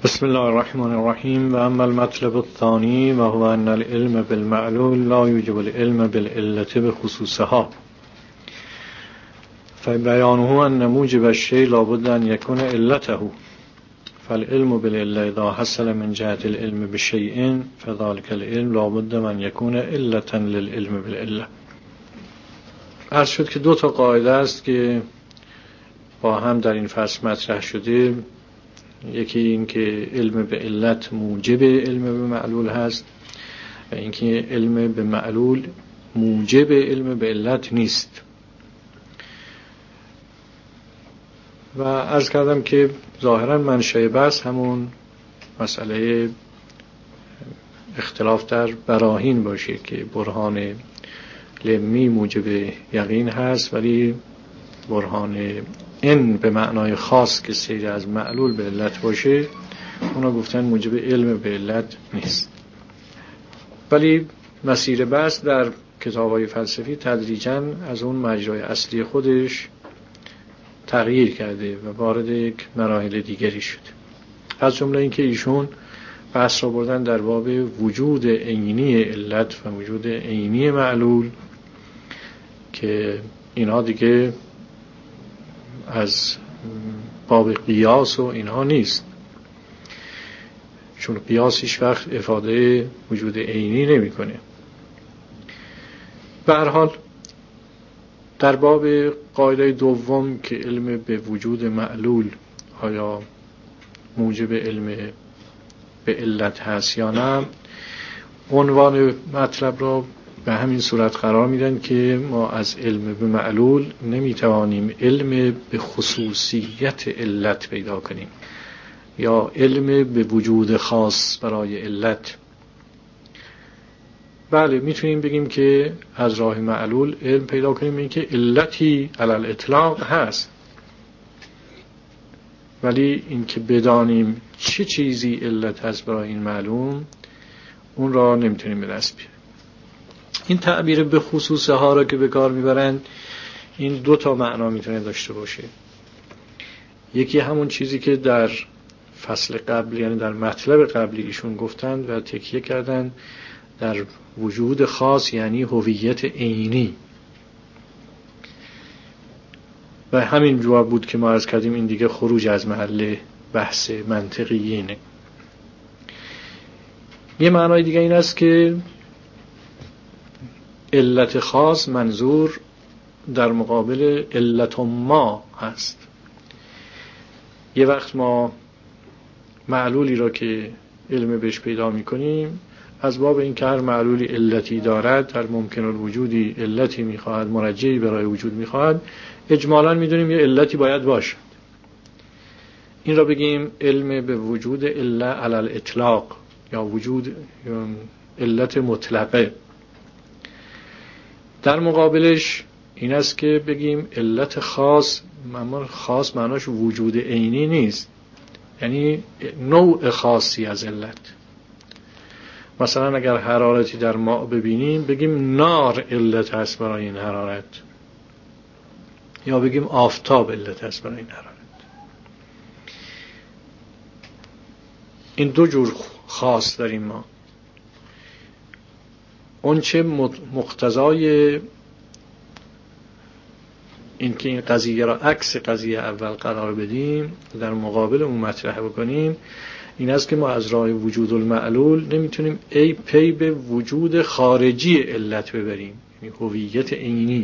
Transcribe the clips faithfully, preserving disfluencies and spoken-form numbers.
بسم الله الرحمن الرحیم. و اما المطلب الثانی و هو ان العلم بالمعلول لا یوجب العلم بالعلة بخصوصها فبیانه ان موجب الشیء لابد ان یکون علته فالعلم بالعلة اذا حصل من جهة العلم بشیء فذلك العلم لابد من یکون علة للعلم بالعلة. عرض شد که دو تا قاعده است که با هم در این فصل مطرح شده. یکی این که علم به علت موجب علم به معلول هست و اینکه علم به معلول موجب علم به علت نیست. و عرض کردم که ظاهرا منشأ بحث همون مسئله اختلاف در براهین باشه که برهان لمی موجب یقین هست ولی برهان این به معنای خاص که سیر از معلول به علت باشه اونا گفتن موجب علم به علت نیست. ولی مسیر بحث در کتاب‌های فلسفی تدریجاً از اون مجرای اصلی خودش تغییر کرده و وارد یک مراحل دیگری شده. از جمله اینکه ایشون بحث را بردن در باب وجود عینی علت و وجود عینی معلول که اینها دیگه از باب قیاس و اینها نیست، چون قیاس هیچ وقت افاده وجود عینی نمی‌کنه. به هر حال در باب قاعده دوم که علم به وجود معلول آیا موجب علم به علت هست یا نه، عنوان مطلب را به همین صورت قرار میدن که ما از علم به معلول نمیتوانیم علم به خصوصیت علت پیدا کنیم یا علم به وجود خاص برای علت. بله میتونیم بگیم که از راه معلول علم پیدا کنیم این که علتی علی الاطلاق هست، ولی این که بدانیم چه چیزی علت هست برای این معلوم اون را نمیتونیم به دست بیاریم. این تعبیر به خصوصه ها را که به کار میبرند این دو تا معنا میتونه داشته باشه. یکی همون چیزی که در فصل قبل یعنی در مطلب قبلی ایشون گفتند و تکیه کردند در وجود خاص یعنی هویت عینی، و همین جواب بود که ما عرض کردیم این دیگه خروج از محل بحث منطقیینه. یه معنای دیگه این است که علت خاص منظور در مقابل علت ما هست. یه وقت ما معلولی را که علم بهش پیدا می‌کنیم از باب این که هر معلولی علتی دارد، در ممکن الوجودی علتی می‌خواهد، مرجعی برای وجود می‌خواهد، اجمالاً می‌دونیم یه علتی باید باشد. این را بگیم علم به وجود علت علی الاطلاق یا وجود علت مطلقه. در مقابلش این است که بگیم علت خاص، اما خاص معناش وجود عینی نیست، یعنی نوع خاصی از علت. مثلا اگر حرارتی در ماء ببینیم بگیم نار علت هست برای این حرارت، یا بگیم آفتاب علت هست برای این حرارت. این دو جور خاص داریم ما. اون چه مقتضای این که این قضیه را عکس قضیه اول قرار بدیم در مقابل اون مطرح بکنیم این است که ما از راه وجود المعلول نمیتونیم ای پی به وجود خارجی علت ببریم، یعنی هویت عینی.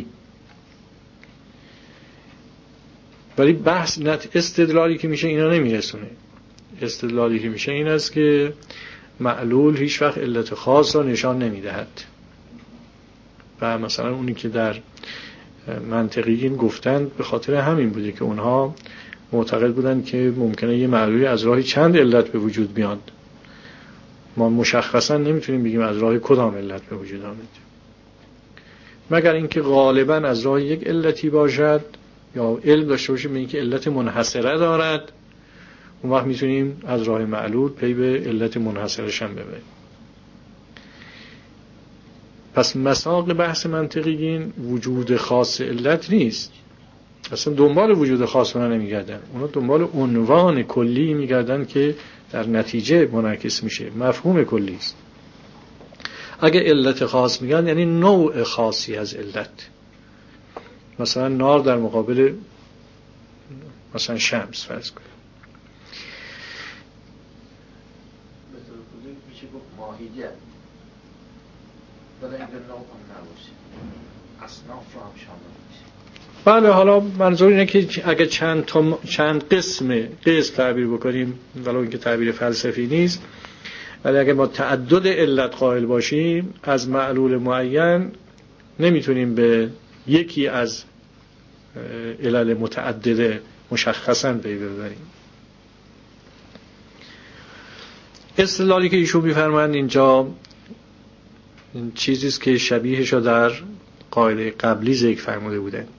ولی بحث نت استدلالی که میشه اینا نمیرسونه. استدلالی که میشه این است که معلول هیچ وقت علت خاص را نشان نمیدهد و مثلا اونی که در منطقیین گفتند به خاطر همین بوده که اونها معتقد بودند که ممکنه یه معلولی از راه چند علت به وجود بیاد، ما مشخصا نمیتونیم بگیم از راه کدام علت به وجود آمد، مگر اینکه غالبا از راه یک علتی باشد یا علم داشته باشیم به اینکه علت منحصره دارد، اون وقت میتونیم از راه معلول پی به علت منحصرش هم ببریم. پس مساق بحث منطقیین وجود خاص علت نیست، اصلا دنبال وجود خاص اونا نمیگردن، اونا دنبال عنوان کلی میگردن که در نتیجه منعکس میشه، مفهوم کلی است. اگه علت خاص میگن یعنی نوع خاصی از علت، مثلا نار در مقابل مثلا شمس فرض کنیم. به طور کلی میشه گفت ماهیت، ولی اگر نوع هم نباشه اصناف رو هم شامل میشه. بله، حالا منظور اینه که اگه چند تا چند قسم قسم تعبیر بکنیم، ولو اینکه تعبیر فلسفی نیست، ولی اگه ما تعدد علت قائل باشیم از معلول معین نمیتونیم به یکی از علل متعدده مشخصاً پی ببریم. استدلالی که ایشون می‌فرمایند اینجا این چیزی است که شبیهش را در قاعده قبلی ذکر فرموده بودند.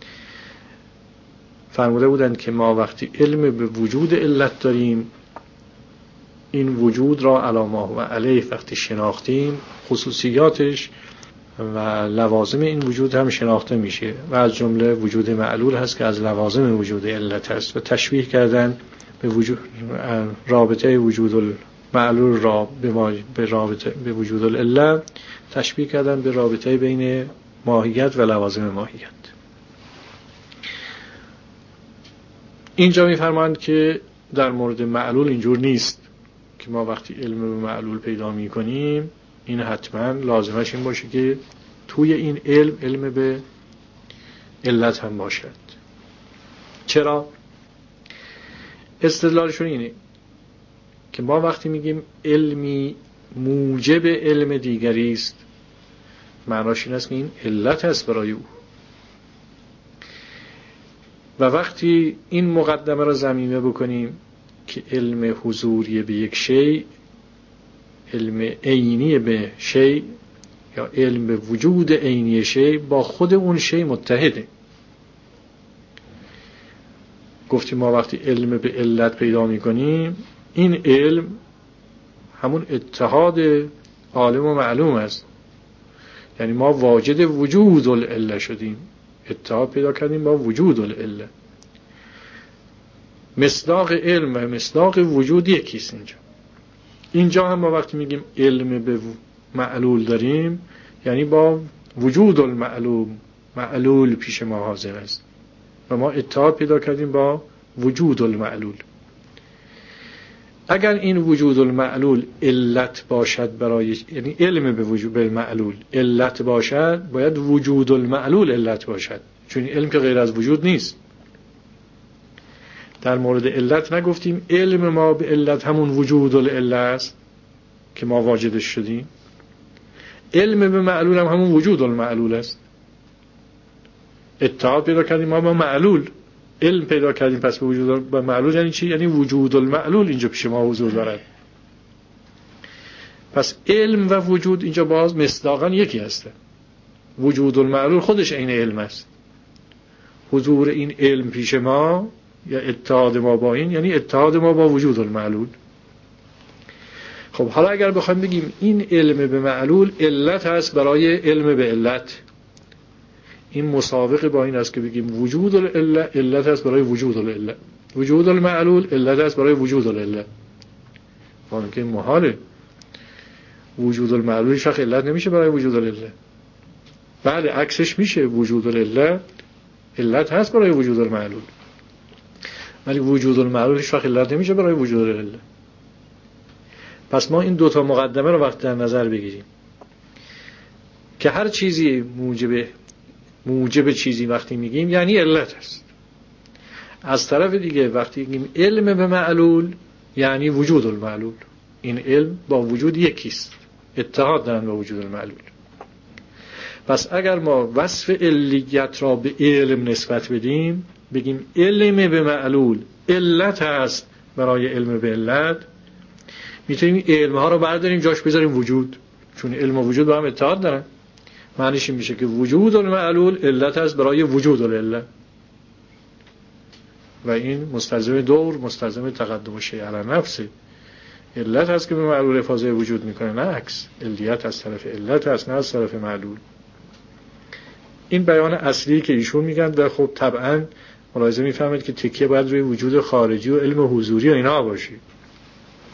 فرموده بودند که ما وقتی علم به وجود علت داریم، این وجود را علی ما هو علیه وقتی شناختیم، خصوصیاتش و لوازم این وجود هم شناخته میشه و از جمله وجود معلول هست که از لوازم وجود علت هست و تشبیه کردن به وجود رابطه وجود المعلول را به رابطه به وجود العله تشبیه کردن به رابطه بین ماهیت و لوازم ماهیت. اینجا میفرمایند که در مورد معلول اینجور نیست که ما وقتی علم به معلول پیدا میکنیم این حتما لازمش این باشه که توی این علم علم به علت هم باشد. چرا؟ استدلالشون اینه که ما وقتی میگیم علمی موجب علم دیگری است، معناش این است که این علت است برای او. و وقتی این مقدمه را ضمیمه بکنیم که علم حضوری به یک شی، علم عینی به شی یا علم به وجود عینی شی با خود اون شی متحده. گفتیم ما وقتی علم به علت پیدا میکنیم این علم همون اتحاد عالم و معلوم است، یعنی ما واجد وجود العله شدیم، اتحاد پیدا کردیم با وجود العله. مصداق علم و مصداق وجود یکیست. اینجا اینجا هم ما وقتی میگیم علم به معلول داریم یعنی با وجود المعلوم، معلول پیش ما حاضر است و ما اتحاد پیدا کردیم با وجود المعلول. اگر این وجود المعلول علت باشد برای، یعنی علم به وجود المعلول علت باشد، باید وجود المعلول علت باشد، چون علم که غیر از وجود نیست. در مورد علت نگفتیم علم ما به علت همون وجود العله است که ما واجدش شدیم، علم به معلول هم همون وجود المعلول است. اتحاد پیدا کردیم ما با معلول، علم پیدا کردیم پس به وجود با معلول. یعنی چی؟ یعنی وجود المعلول اینجا پیش ما حضور دارد. پس علم و وجود اینجا باز مصداقاً یکی هسته. وجود المعلول خودش عین علم است. حضور این علم پیش ما یا اتحاد ما با این یعنی اتحاد ما با وجود المعلول. خب حالا اگر بخوایم بگیم این علم به معلول علت هست برای علم به علت، این مساوق با این است که بگیم وجود العله علت هست برای وجود العله، وجود المعلول علت هست برای وجود العله. ولی که محاله، وجود المعلول شخص علت نمیشه برای وجود العله. بله عکسش میشه، وجود العله علت هست برای وجود المعلول، ولی وجود المعلول هیچ وقت علت نمیشه برای وجود العله. پس ما این دوتا مقدمه رو وقت در نظر بگیریم که هر چیزی موجب موجب چیزی وقتی میگیم یعنی علت است. از طرف دیگه وقتی میگیم علم به معلول یعنی وجود المعلول، این علم با وجود یکیست، اتحاد دارن با وجود المعلول. پس اگر ما وصف علیت را به علم نسبت بدیم، بگیم علم به معلول علت هست برای علم به علت، میتونیم علم ها رو برداریم جاش بذاریم وجود، چون علم و وجود با هم اتحاد دارن. معنیش این میشه که وجود المعلول علت هست برای وجود العله و این مستلزم دور، مستلزم تقدم شیء علی نفسه. علت هست که به معلول افاضه وجود میکنه، نه عکس. علیت از طرف علت هست نه از طرف معلول. این بیان اصلی که ایشون میگن و خب طبعا ملاحظه میفهمید که تکیه باید روی وجود خارجی و علم حضوری و اینا باشی.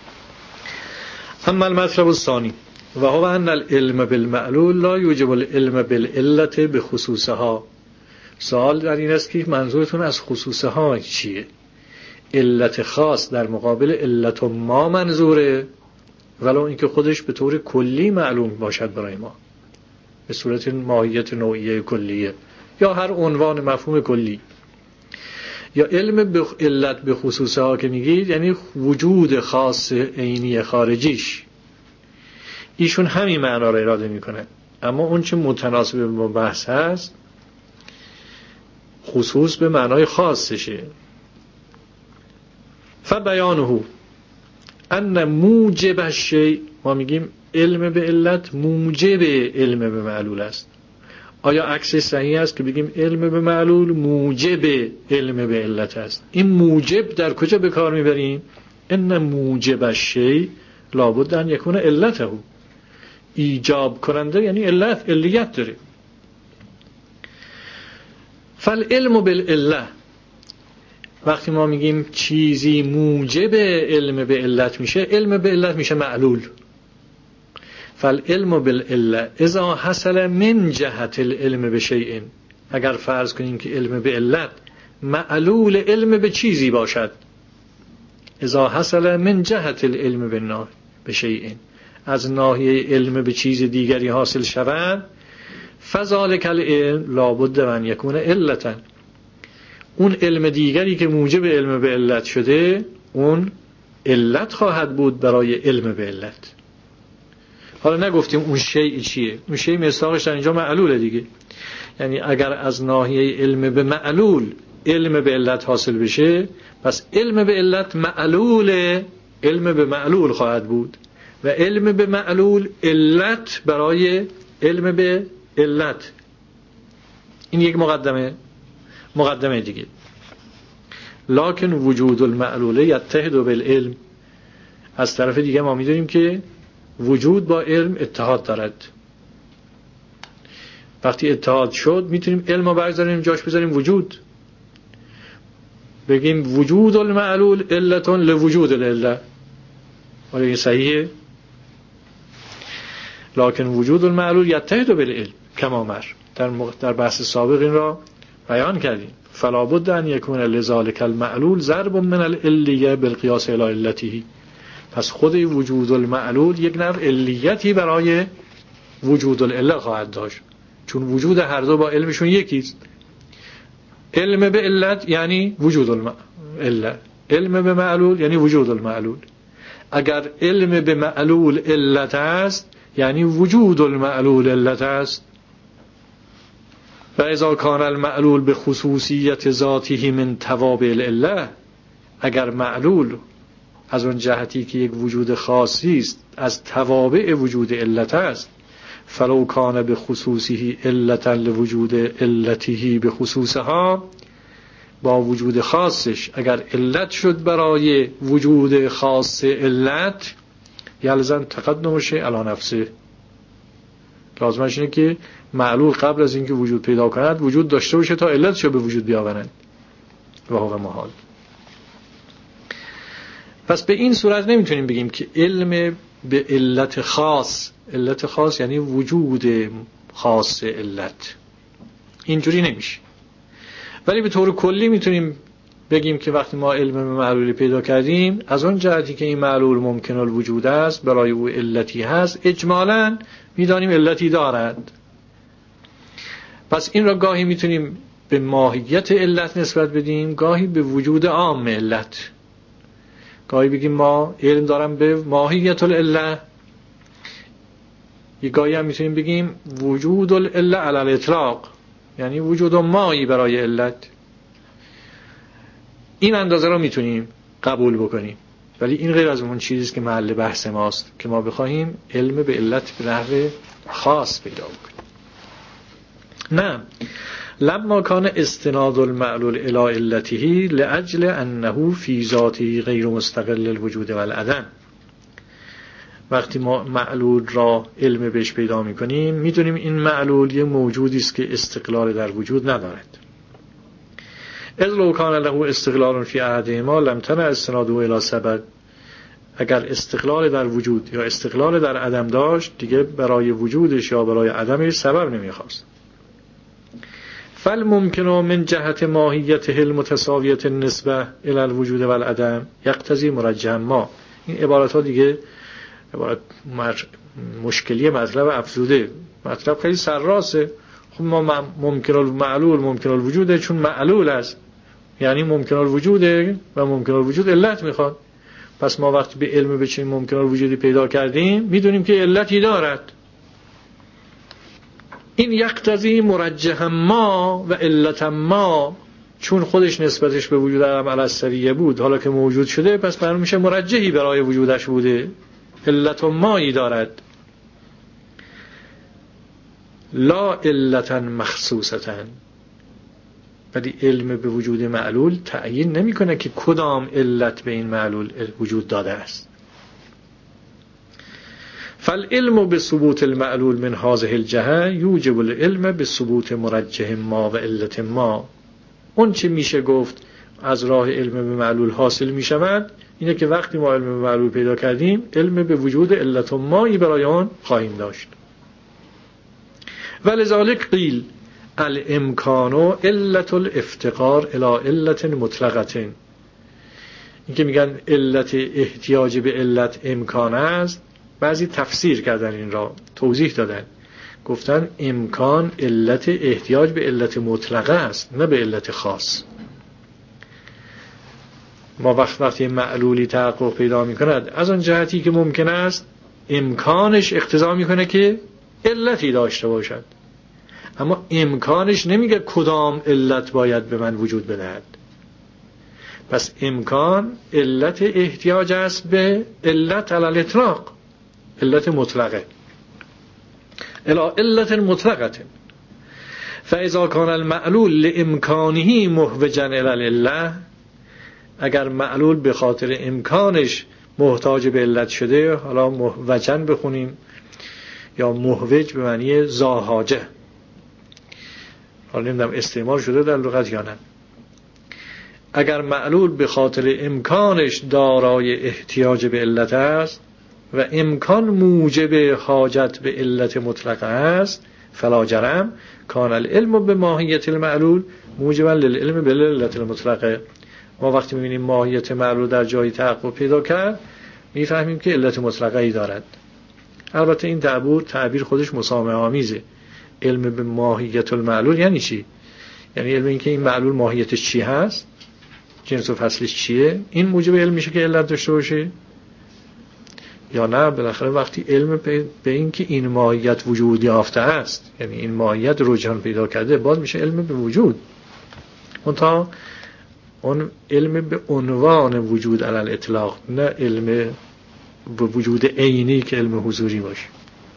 اما المطلب الثانی و هو ان العلم بالمعلول لا یوجب العلم بالعلت بخصوصها. سوال در این است که منظورتون از خصوصها چیه؟ علت خاص در مقابل علت ما منظوره، ولو اینکه خودش به طور کلی معلوم باشد برای ما به صورت ماهیت نوعیه کلیه یا هر عنوان مفهوم کلی. یا علم به علت به خصوصها که میگید یعنی وجود خاص عینی خارجیش. ایشون همین معنا را اراده میکنه، اما اون چه متناسب با بحث هست خصوص به معنای خاصشه. فبیانه ان موجب الشیء، ما میگیم علم به علت موجب علم به معلول است. آیا عکس صحیح است که بگیم علم به معلول موجب علم به علت است؟ این موجب در کجا به کار میبریم؟ ان موجب الشیء لابد ان یکون علته، ایجاب کننده یعنی علت، علیت داره. فالعلم بالعله، وقتی ما میگیم چیزی موجب علم به علت میشه، علم به علت میشه معلول. فالعلم بالعله اذا حصل من جهت العلم بشیء، اگر فرض کنیم که علم به علت معلول علم به چیزی باشد، اذا حصل من جهت العلم بشیء، از ناحیه علم به چیز دیگری حاصل شود، فذلک العلم لابد ان یکون علتا، اون علم دیگری که موجب علم به علت شده اون علت خواهد بود برای علم به علت. حالا نگفتیم اون شیء چیه، اون شیء مصداقش در اینجا معلوله دیگه. یعنی اگر از ناحیه علم به معلول علم به علت حاصل بشه، پس علم به علت معلول علم به معلول خواهد بود و علم به معلول علت برای علم به علت. این یک مقدمه مقدمه دیگه. لکن وجود المعلول یتحد بالعلم، از طرف دیگه ما میدونیم که وجود با علم اتحاد دارد. وقتی اتحاد شد میتونیم علم رو برداریم جاش بذاریم وجود، بگیم وجود المعلول علتون لوجود العله. آیا این صحیحه؟ لکن وجود المعلول یتحد بالعلم کما مر، در در بحث سابق این را بیان کردیم. فلا بد ان یکون لذالک المعلول ضرب من العلیه بالقیاس الی علته، پس خود وجود المعلول یک نوع علیتی برای وجود العله خواهد داشت، چون وجود هر دو با علمشون یکیست. علم به علت یعنی وجود العله، علم به معلول یعنی وجود المعلول. اگر علم به معلول علت است یعنی وجود المعلول علت است. و اذا کان المعلول به خصوصیت ذاته من توابع العله، اگر معلول از اون جهتی که یک وجود خاصی است از توابع وجود علت است، فلو کان به خصوصه علتا لوجود علته به خصوصها، با وجود خاصش اگر علت شد برای وجود خاص علت، یلزم تقدم شیء علی نفسه، لازمش اینه که معلول قبل از اینکه وجود پیدا کند وجود داشته باشه تا علت شو به وجود بیاورند و هو محال. پس به این صورت نمیتونیم بگیم که علم به علت خاص، علت خاص یعنی وجود خاص علت، اینجوری نمیشه. ولی به طور کلی میتونیم بگیم که وقتی ما علم به معلولی پیدا کردیم، از اون جهتی که این معلول ممکن الوجود است برای او علتی هست، اجمالاً میدانیم علتی دارد. پس این را گاهی میتونیم به ماهیت علت نسبت بدیم، گاهی به وجود عام علت. گاهی بگیم ما علم دارم به ماهیت العله، یه گاهی هم میتونیم بگیم وجود العله علی الاطلاق، یعنی وجود مایی برای علت. این اندازه را میتونیم قبول بکنیم، ولی این غیر از اون چیزی که محل بحث ماست که ما بخواهیم علم به علت به نحو خاص پیدا بکنیم. نه، لما کان استناد المعلول الی علته لاجل انه فی ذاته غیر مستقل الوجود والعدم، وقتی ما معلول را علم بهش پیدا میکنیم میدونیم این معلول یه موجودی است که استقلال در وجود ندارد. اذ لو کان له استقلال فی احدهما لم تنع استناده الی سبب، اگر استقلال در وجود یا استقلال در عدم داشت دیگه برای وجودش یا برای عدمش سبب نمیخواست. فالممکن من جهت ماهیته المتساویه النسبه الى الوجود و العدم یقتضی مرجحا ما. این عبارت ها دیگه عبارت مشکلی مطلب افزوده، مطلب خیلی سرراسه. خب ما ممکن المعلول ممکن الوجوده، چون معلول است یعنی ممکن الوجوده و ممکن الوجود علت میخواد. پس ما وقتی به علم به چنین ممکن الوجودی پیدا کردیم میدونیم که علتی دارد. این یقتضی مرجح ما و علت ما، چون خودش نسبتش به وجود عدم الاسریه بود، حالا که موجود شده پس معلوم میشه مرجحی برای وجودش بوده، علت مایی دارد. لا علتا مخصوصتا، ولی علم به وجود معلول تعیین نمیکنه که کدام علت به این معلول وجود داده است. فالعلم بثبوت المعلول من هذه الجهه یوجب العلم بثبوت مرجح ما و علت ما. اون چه میشه گفت از راه علم به معلول حاصل میشود اینه که وقتی ما علم به معلول پیدا کردیم علم به وجود علت مایی برای آن خواهیم داشت. ولذلك قیل الامکان علت الافتقار الى علت مطلقه. این که میگن علت احتیاج به علت امکان است، بعضی تفسیر کردن این را، توضیح دادن، گفتن امکان علت احتیاج به علت مطلقه است نه به علت خاص. ما وقت وقتی معلولی تحقق پیدا میکند از آن جهتی که ممکن است امکانش اقتضا میکنه که علتی داشته باشد، اما امکانش نمیگه کدام علت باید به من وجود بدهد. پس امکان علت احتیاج است به علت علی الاطلاق، علت مطلقه، الی علت مطلقه. فاذا کان المعلول لامکانه محوجا الی العله، اگر معلول به خاطر امکانش محتاج به علت شده، حالا محوجا بخونیم یا محوج به معنی ذاحاجه، حالا نمیدونم استعمال شده در لغت یا نه. اگر معلول به خاطر امکانش دارای احتیاج به علت است و امکان موجب حاجت به علت مطلقه است، فلا جرم کان العلم به ماهیت المعلول موجبا للعلم به علت المطلقه. ما وقتی می‌بینیم ماهیت معلول در جایی تحقق پیدا کرد میفهمیم که علت مطلقه ای دارد. البته این تعبیر تعبیر خودش مسامحه آمیزه. علم به ماهیت المعلول یعنی چی؟ یعنی علم این که این معلول ماهیتش چی هست، جنس و فصلش چیه، این موجب علم میشه که علت داشته باشه یا نه؟ بالاخره وقتی علم به این که این ماهیت وجود یافته است، یعنی این ماهیت رجحان پیدا کرده، باز میشه علم به وجود. اون تا اون علم به عنوان وجود علی الاطلاق، نه علم به وجود عینی که علم حضوری باشه.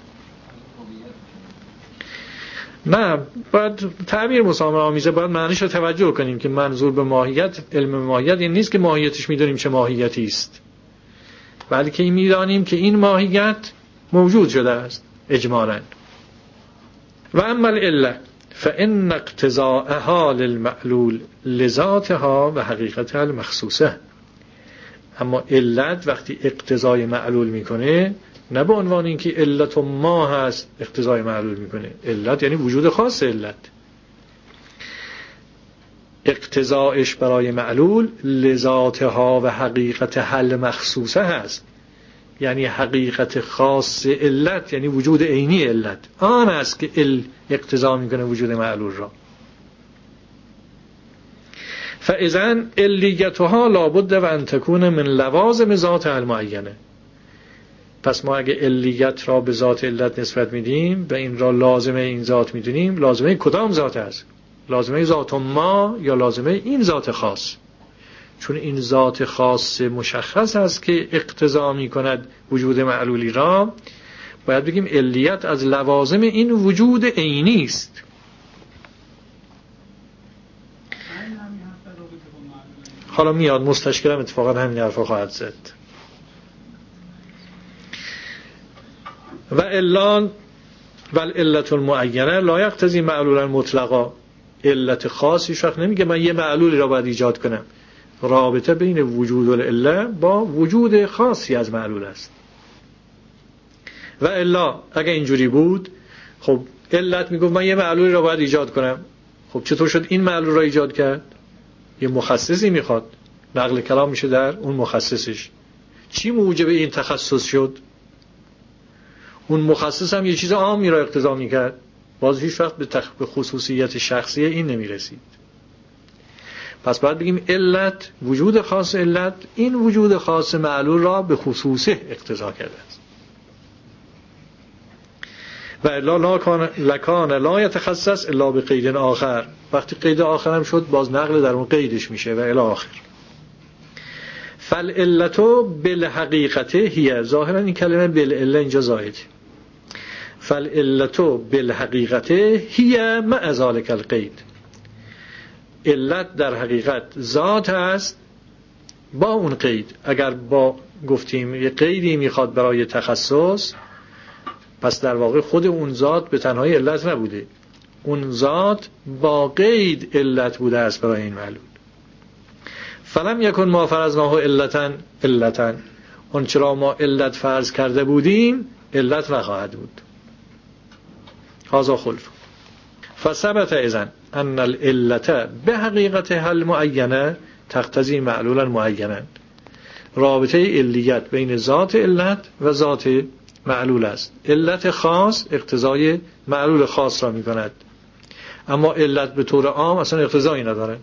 نه، باید تعبیر مسامحه آمیزه، باید معنیش رو توجه کنیم که منظور به ماهیت، علم به ماهیت این نیست که ماهیتش میدونیم چه ماهیتی است، بلکه این میدانیم که این ماهیت موجود شده است اجمالاً. و اما العله فان اقتضاءها للمعلول لذاتها و حقیقتها المخصوصه. اما علت وقتی اقتضای معلول میکنه، نه به عنوان اینکه علت ما هست اقتضای معلول میکنه، علت یعنی وجود خاص علت، اقتضایش برای معلول لذاتها و حقیقت حل مخصوصه هست، یعنی حقیقت خاص علت، یعنی وجود عینی علت، آن است که ال اقتضا میکنه وجود معلول را. فاذن علیتها لابد و ان تکون من لوازم ذات المعینه. پس ما اگه علیت را به ذات علت نسبت میدیم و این را لازمه این ذات میدونیم، لازمه کدام ذات است؟ لازمه ذات ما یا لازمه این ذات خاص؟ چون این ذات خاص مشخص است که اقتضا میکند وجود معلولی را، باید بگیم علیت از لوازم این وجود عینی است. حالا میاد مستشکلم اتفاقا همین حرفا خواهد زد. و الا والعلت المعینه لا یقتضی معلولا مطلقا. علت خاصی شخص نمیگه من یه معلولی را باید ایجاد کنم، رابطه بین وجود العله با وجود خاصی از معلول است. و الا اگه اینجوری بود، خب علت میگفت من یه معلولی را باید ایجاد کنم. خب چطور شد این معلول را ایجاد کرد؟ یه مخصصی میخواد، نقل کلام میشه در اون مخصصش. چی موجب این تخصص شد؟ اون مخصص هم یه چیز عامی را اقتضا میکرد، باز هیچ وقت به, تخ... به خصوصیت شخصی این نمیرسید. پس باید بگیم علت، وجود خاص علت، این وجود خاص معلول را به خصوصه اقتضا کرده است. و الا لکان لا یتخصص الا به قید آخر، وقتی قید آخر هم شد باز نقل در اون قیدش میشه و الی آخر. فالعلتو بالحقیقته هی، ظاهرا این کلمه بالعله اینجا زائد. فالعلتو بالحقیقته هی مع ذلک القید، علت در حقیقت ذات است با اون قید. اگر با گفتیم یه قیدی میخواد برای تخصص، پس در واقع خود اون ذات به تنهایی علت نبوده، اون ذات با قید علت بوده است برای این معلول. فلم یکن ما فرضناه علتن علتن، اون چرا ما علت فرض کرده بودیم علت نخواهد بود. هذا خلف. فثبت اذن ان العلت به حقیقتها المعینه تقتضی معلولا معینا، رابطه علیت بین ذات علت و ذات معلول است. علت خاص اقتضای معلول خاص را می کند، اما علت به طور عام اصلا اقتضایی ندارد.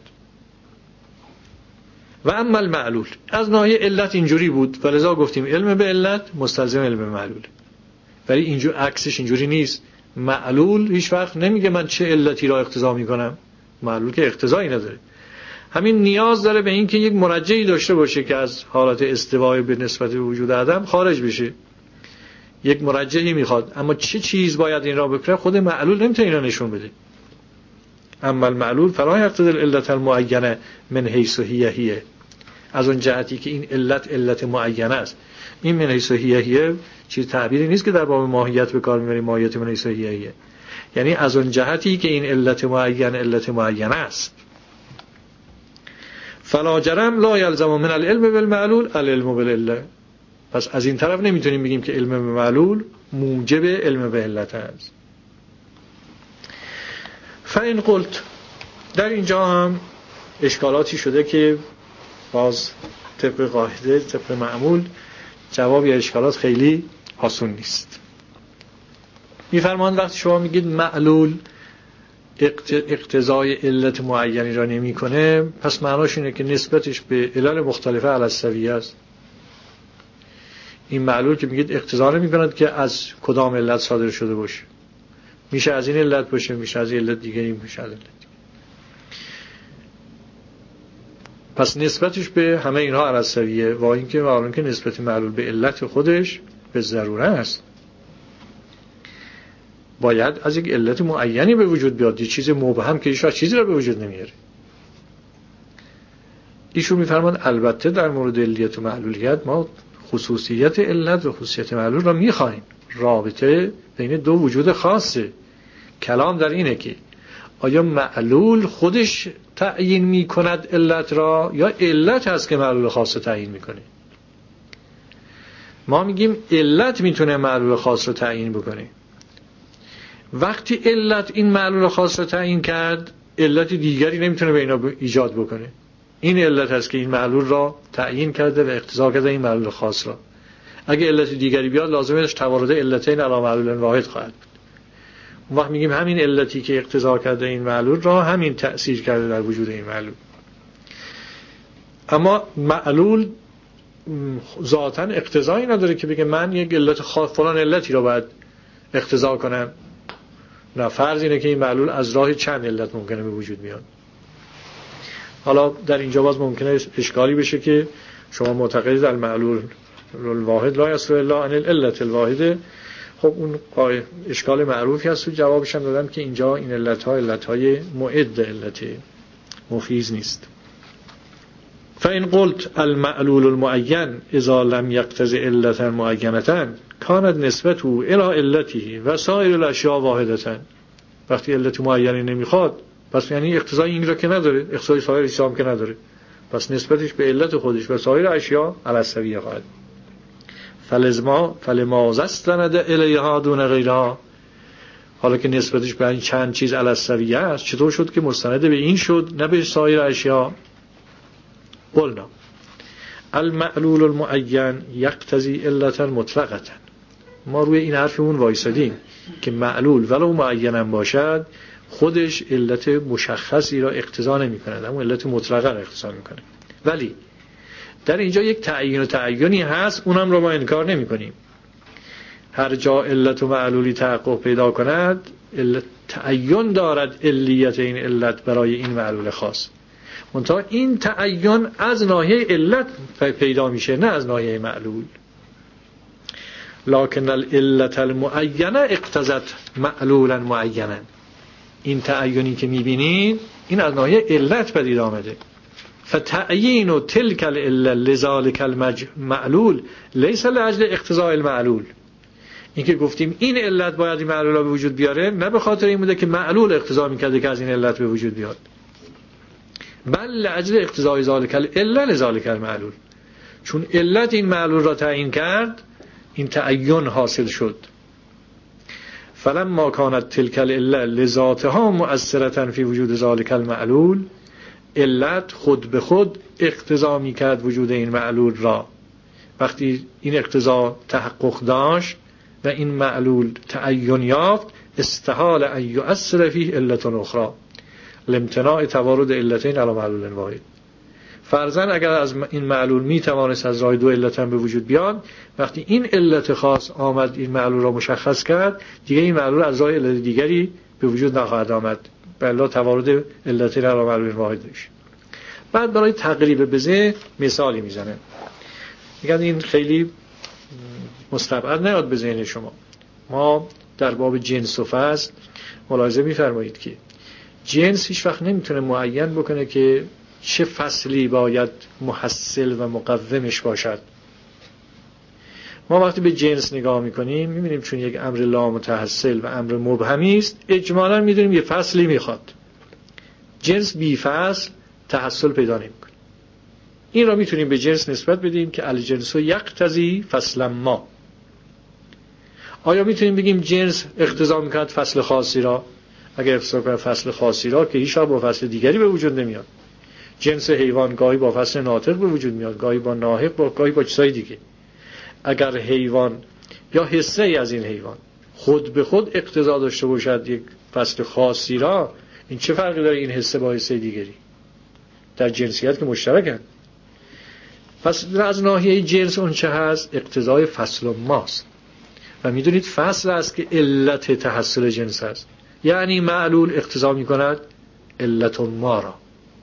و اما المعلول، از ناحیه علت اینجوری بود و لذا گفتیم علم به علت مستلزم علم به معلول. ولی اینجور عکسش اینجوری نیست. معلول هیچ وقت نمیگه من چه علتی را اقتضا میکنم، معلول که اقتضایی نداره. همین نیاز داره به این که یک مرجعی داشته باشه که از حالت استوای به نسبت به وجود عدم خارج بشه. یک مرجعی میخواد، اما چه چیز باید این را بکنه خود معلول نمیتونه اینا نشون بده. اما المعلول فلا یقتضی العلت المعینه من حیث هی هی، از اون جهتی که این علت علت معینه است. این من حیث هی هی چیز تعبیری نیست که در باب ماهیت به کار میبریم، ماهیت من حیث هی هی، یعنی از اون جهتی که این علت معین علت معینه است. فلا جرم لا یلزم من العلم بالمعلول العلم بالعله، پس از این طرف نمیتونیم بگیم که علم به معلول موجب علم به علت است. فإن قلت، در اینجا هم اشکالاتی شده که باز طبق قاعده طبق معمول جواب یا اشکالات خیلی آسون نیست. میفرمایند وقتی شما میگید معلول اقتضای علت معینی را نمی کنه، پس معناش اینه که نسبتش به علل مختلفه علی السویه است. این معلول که میگید اقتضا نمی کند که از کدام علت صادر شده باشه، میشه از این علت باشه، میشه از این علت دیگری، میشه از علت دیگه. پس نسبتش به همه اینها علی السویه، و اینکه معلومه که نسبت معلول به علت خودش به ضروره است. باید از یک علت معینی به وجود بیاد، یه چیز مبهم که هیچ چیزی را به وجود نمیاره. ایشون میفرمان البته در مورد علیت و معلولیت ما خصوصیت علت و خصوصیت معلول را میخوایم، رابطه بین دو وجود خاصه. کلام در اینه که آیا معلول خودش تعیین میکند علت را، یا علت هست که معلول خاص تعیین میکنه؟ ما میگیم علت میتونه معلول خاص رو تعیین بکنه. وقتی علت این معلول خاص رو تعیین کرد، علت دیگری نمیتونه به اینا ایجاد بکنه. این علت هست که این معلول را تعیین کرده و اقتضا کرده این معلول خاص را. اگه علت دیگری بیاد لازمه است توارد علتین علی معلول واحد خواهد بود. اون وقت میگیم همین علتی که اقتضا کرده این معلول را همین تأثیر کرده در وجود این معلول. اما معلول ذاتاً اقتضایی نداره که بگه من یک علت خاص فلان علتی را باید اقتضا کنم. نه، فرض اینه که این معلول از راه چند علت ممکنه به وجود بیاد. حالا در اینجا باز ممکنه اشکالی بشه که شما معتقدید المعلول الواحد لا یصل الا عن العلت الواحده. خب اون اشکال معروفی هست و جوابش هم دادم که اینجا این علت‌ها علت‌های معد، علت مفیز نیست. فإن قلت المعلول المعین اذا لم یقتضی علتا معینتا کانت نسبته الی علته و سایر الاشیاء واحدتا. وقتی علت معینی نمیخواد، پس یعنی اقتضای این را که نداره، اقتضای سایر چیزا هم که نداره، پس نسبتش به علت خودش و سایر اشیا السویه خواهد. فلزما فلماذا استند الیها دون غیرها، حالا که نسبتش به این چند چیز السویه است چطور شد که مستند به این شد نه به سایر اشیا؟ قلنا المعلول المعین یقتضی علتا مطلقه، ما روی این حرفمون وایسادیم که معلول ولو معیناً باشد خودش علت مشخصی را اقتضا نمی کند، اما علت مطلقه را اقتضا می کنه. ولی در اینجا یک تعیین و تعیینی هست، اونم رو ما انکار نمی کنیم. هر جا علت و معلولی تحقق پیدا کند علت تعیین دارد علیت این علت برای این معلول خاص، منتها این تعیین از ناحیه علت پیدا میشه نه از ناحیه معلول. لکن العلت المعینه اقتضت معلولا معینا، این تعیینی که میبینید این از ناحیه علت پدید آمده. فتعیین تلک العله لذالک المعلول لیس لاجل اقتضاء المعلول، این که گفتیم این علت باید این معلول به وجود بیاره نه به خاطر این بوده که معلول اقتضا میکرده که از این علت به وجود بیاد، بل لاجل اقتضاء ذالک العله لذالک المعلول، چون علت این معلول را تعیین کرد این تعیین حاصل شد. فلما كانت تلك العله لذاتها مؤثرة في وجود ذلك المعلول، علت خود به خود اقتضا میکرد وجود این معلول را. وقتی این اقتضا تحقق داشت و این معلول تعیین یافت استحال ان یؤثر فيه علت اخرى لامتناع توارد علتین علی معلول واحد. فرضاً اگر از این معلول می توانست از راه دو علت هم به وجود بیاد، وقتی این علت خاص آمد این معلول را مشخص کرد دیگه این معلول از راه علت دیگری به وجود نخواهد آمد، بلا توارد علتین علی معلول واحد میشه. بعد برای تقریب بزه مثالی میزنه، میگن این خیلی مستبعد نیاد به ذهن شما. ما در باب جنس و فصل ملاحظه میفرمایید که جنس هیچ وقت نمیتونه معین بکنه که چه فصلی باید محصل و مقومش باشد. ما وقتی به جنس نگاه میکنیم میبینیم چون یک امر لامتحصل و امر مبهمی است اجمالا میدونیم یه فصلی میخواد. جنس بی فصل تحصل پیدا نمیکنه. این را میتونیم به جنس نسبت بدیم که الجنس یقتضی فصل ما. آیا میتونیم بگیم جنس اقتضا میکند فصل خاصی را؟ اگر اقتضا کنه فصل خاصی را که هیچ با فصل دیگری به وجود نمیاد. جنس حیوان گاهی با فصل ناطق به وجود میاد، گاهی با ناحق، با گاهی با چیزای دیگه. اگر حیوان یا حصه ای از این حیوان خود به خود اقتضا داشته باشد یک فصل خاصی را، این چه فرقی داره این حصه با حصه دیگری؟ در جنسیت که مشترکن. پس از ناحیه جنس اون چه هست؟ اقتضای فصل ماست و میدونید فصل است که علت تحصل جنس است، یعنی معلول اقتضا میکند علت ما را.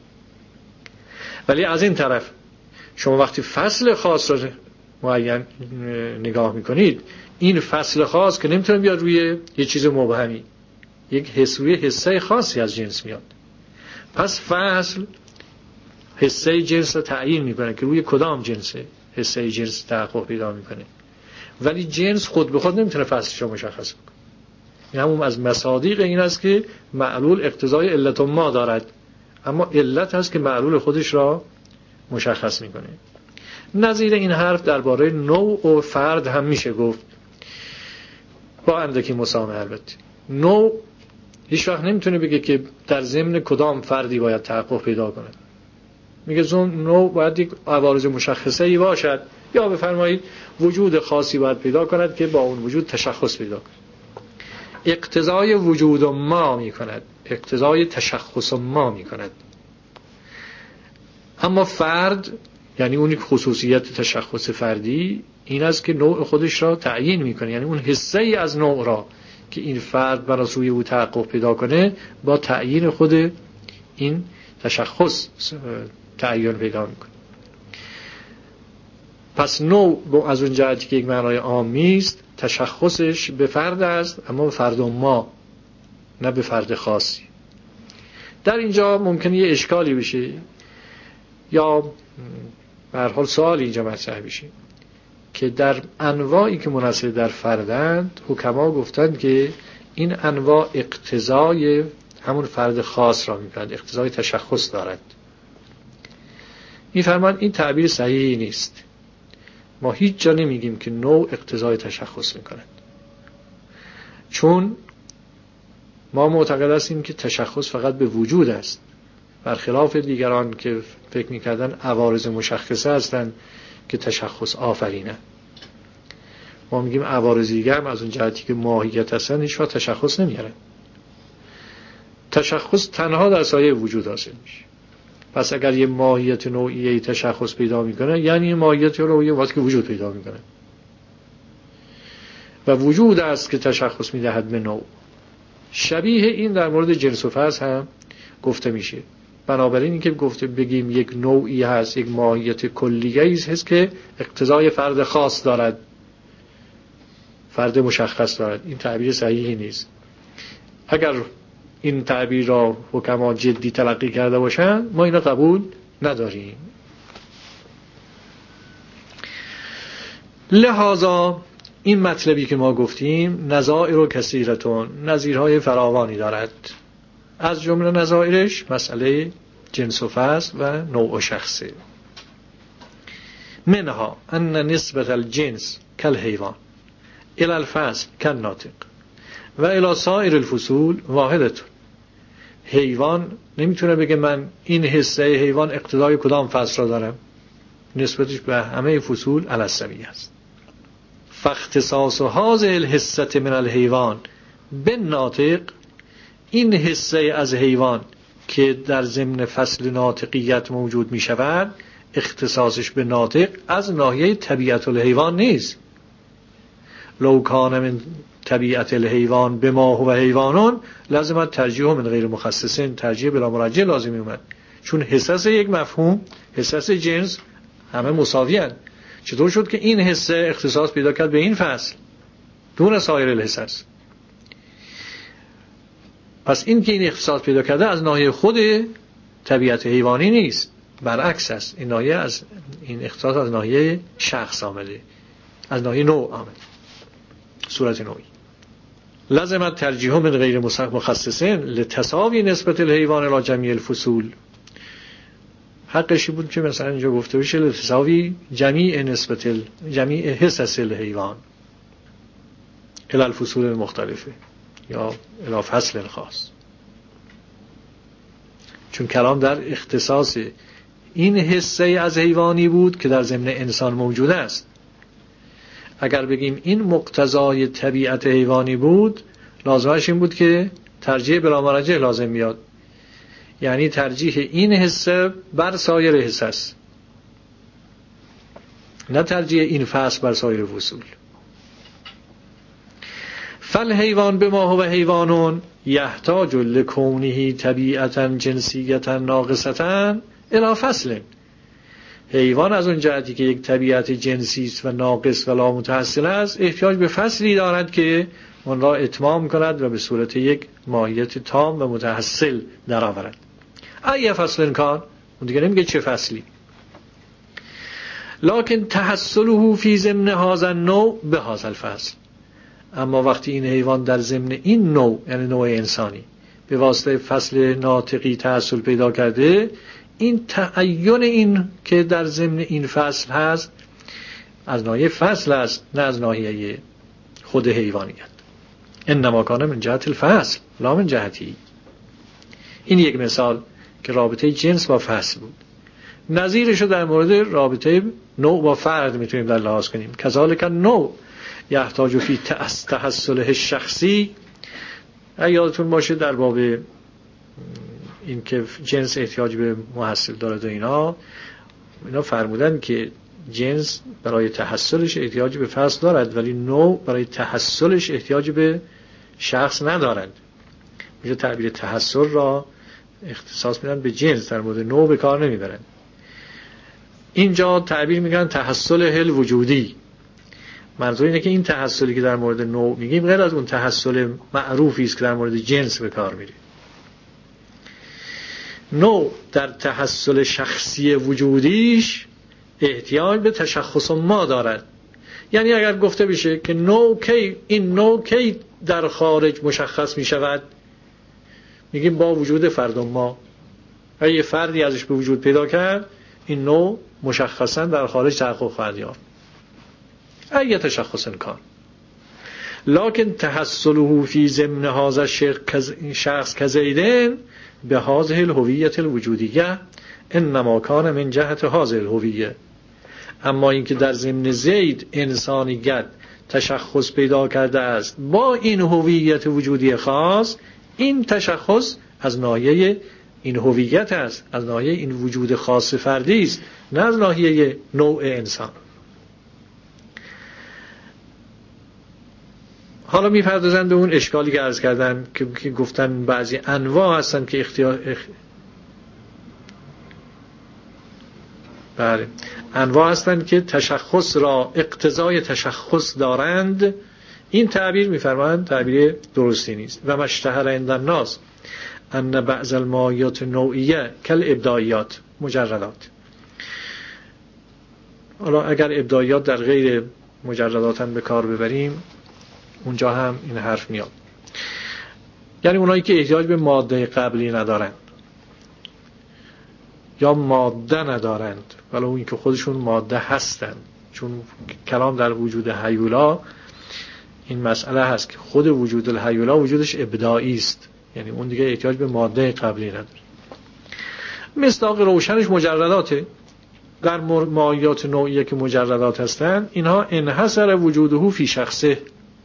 ولی از این طرف شما وقتی فصل خاص را معین نگاه میکنید، این فصل خاص که نمیتونه بیاد روی یه چیز مبهمی، یک حسوی حصه خاصی از جنس میاد. پس فصل حصه جنس را تعیین میکنه که روی کدام جنسه حصه جنس تحقق پیدا میکنه، ولی جنس خود به خود نمیتونه فصلش را مشخص کنه. این همون از مصادیق این است که معلول اقتضای علت ما دارد، اما علت هست که معلول خودش را مشخص میکنه. نظیر این حرف درباره نوع و فرد هم میشه گفت، با اندکی مسامحه. البته نوع هیچ وقت نمیتونه بگه که در ضمن کدام فردی باید تحقق پیدا کنه. میگه زون نوع باید یک عوارض مشخصه ای باشد، یا بفرمایید وجود خاصی باید پیدا کند که با اون وجود تشخص پیدا کند. اقتضای وجود ما میکند، اقتضای تشخص ما میکند. اما فرد یعنی اون یک خصوصیت تشخص فردی این است که نوع خودش را تعیین میکنه، یعنی اون حصه ای از نوع را که این فرد بر اساس او تحقق پیدا کنه با تعیین خود این تشخص تعیین پیدا میکنه. پس نوع از اون جهتی که یک معنای عامی است تشخصش به فرد است، اما به فرد ما نه به فرد خاصی. در اینجا ممکنه یه اشکالی بشه یا به هر حال سوالی اینجا مطرح بشه که در انواعی که منحصر در فردند حکما گفتند که این انواع اقتضای همون فرد خاص را میکنند، اقتضای تشخص دارد. می‌فرماید این تعبیر صحیحی نیست. ما هیچ جا نمیگیم که نوع اقتضای تشخص می‌کند، چون ما معتقد هستیم که تشخص فقط به وجود است، برخلاف دیگران که فکر می‌کردن عوارض مشخصه هستند که تشخص آفرینه. ما میگیم عوارض دیگر هم از اون جهتی که ماهیت هستن هیچ وقت تشخص نمیارن. تشخص تنها در سایه وجود حاصل میشه. پس اگر یه ماهیت نوعیه تشخص پیدا میکنه، یعنی ماهیت نوعیه وقتی که وجود پیدا میکنه و وجود است که تشخص میدهد به نوع. شبیه این در مورد جنس و فصل هم گفته میشه. بنابراین اینکه گفته بگیم یک نوعی هست، یک ماهیت کلیه‌ای هست که اقتضای فرد خاص دارد، فرد مشخص دارد، این تعبیر صحیحی نیست. اگر این تعبیر را حکما جدی تلقی کرده باشند ما اینا قبول نداریم. لذا این مطلبی که ما گفتیم نظائر و کثیرتون، نظیرهای فراوانی دارد. از جمله نظائرش مسئله جنس و فصل و نوع و شخصه. منها ان نسبت الجنس کالحیوان الى الفصل کالناطق و الى سایر الفصول واحدتون. حیوان نمیتونه بگه من این حصه حیوان اقتضای کدام فصل را دارم، نسبتش به همه فصول علی السویه است. فاختصاص هذه الحصه من الحیوان بالناطق، این حصه از حیوان که در ضمن فصل ناطقیت موجود می شود اختصاصش به ناطق از ناحیه طبیعت الحیوان نیست. لو کان من طبیعت الحیوان به ما هو حیوانون لازم ترجیح من غیر مخصصین، ترجیح بلا مرجع لازمی اومد، چون حساس یک مفهوم، حساس جنس همه مساوی هستند. چطور شد که این حسه اختصاص پیدا کرد به این فصل دون سایر الحساس؟ پس این که این اختصاص پیدا کرده از ناحیه خود طبیعت حیوانی نیست، برعکس است. این ناحیه از این اختصاص از ناحیه شخص آمده، از ناحیه نوع آمده، صورت نوعی. لازم ترجیح من غیر مخصصین لتساوی نسبت الحیوان الی جمیع الفصول. حقشی بود که مثلا اینجا گفته بشه لتساوی جمیع نسبت ال... جمیع حصص الحیوان الی الفصول المختلفه یا الی فصل خاص، چون کلام در اختصاص این حصه از حیوانی بود که در ضمن انسان موجود است. اگر بگیم این مقتضای طبیعت حیوانی بود، لازمش این بود که ترجیح بلا مرجع لازم میاد، یعنی ترجیح این حصه بر سایر حصه است، نه ترجیح این فصل بر سایر فصول. فالحیوان بما هو حیوانون یحتاج لکونه طبیعتا جنسیتا ناقصتا الی فصل. حیوان از اون جهتی که یک طبیعت جنسی است و ناقص و لا متحصل است احتیاج به فصلی دارد که اون را اتمام کند و به صورت یک ماهیت تام و متحصل درآورد. ای فصل کان، اون دیگه نمیگه چه فصلی، لکن تحصله فی ضمن هذا النوع به هذا الفصل. اما وقتی این حیوان در ضمن این نوع، یعنی نوع انسانی، به واسطه فصل ناطقی تحصل پیدا کرده، این تعین این که در ضمن این فصل هست از ناحیه فصل است، نه از ناحیه خود حیوانیت. انما کان من جهت الفصل لا من جهتی. این یک مثال که رابطه جنس با فصل بود. نظیرشو در مورد رابطه نوع با فرد میتونیم در لحاظ کنیم. کذالک نوع یحتاج فی تحصله شخصی. یادتون باشه در باب این که جنس احتیاج به محصل دارد و اینا اینا فرمودن که جنس برای تحصلش احتیاج به فصل دارد، ولی نوع برای تحصلش احتیاج به شخص ندارد. میشه تعبیر تحصل را اختصاص میدن به جنس، در مورد نوع به کار نمیبرن. اینجا تعبیر میگن تحصل هل وجودی. منظور اینه که این تحصلی که در مورد نوع میگیم غیر از اون تحصل معروفی است که در مورد جنس به کار میره. نوع در تحصل شخصی وجودیش احتیاج به تشخص ما دارد. یعنی اگر گفته بشه که نوع کی، این نوع کی در خارج مشخص می شود، میگیم با وجود فرد ما. اگه یه فردی ازش به وجود پیدا کرد این نوع مشخصا در خارج تحقق خواهد یافت. ای تشخص کان لکن تحصله فی ضمن هذا الشخص کزیدن به هذه الهویت الوجودیه انما کان من جهت هذه الهویه. اما اینکه در ضمن زید انسانیت تشخص پیدا کرده است با این هویت وجودی خاص، این تشخص از ناحیه این هویت است، از ناحیه این وجود خاص فردی است، نه از ناحیه نوع انسان. حالا میپردازند به اون اشکالی که عرض کردن که گفتن بعضی انواع هستن که اختیار اخ... بله انواع هستن که تشخص را اقتضای تشخص دارند. این تعبیر میفرمایند تعبیر درستی نیست. و مشتهر عند الناس ان بعض المایات نوعیه کل ابداعیات مجردات. حالا اگر ابداعیات در غیر مجردات به کار ببریم اونجا هم این حرف میاد، یعنی اونایی که احتیاج به ماده قبلی ندارند یا ماده ندارند ولو این که خودشون ماده هستند. چون کلام در وجود هیولا این مسئله هست که خود وجود الهیولا وجودش ابداعی است، یعنی اون دیگه احتیاج به ماده قبلی نداره. مصداق روشنش مجرداته. در مایات نوعیه که مجردات هستند اینها انحصر وجوده فی شخصه.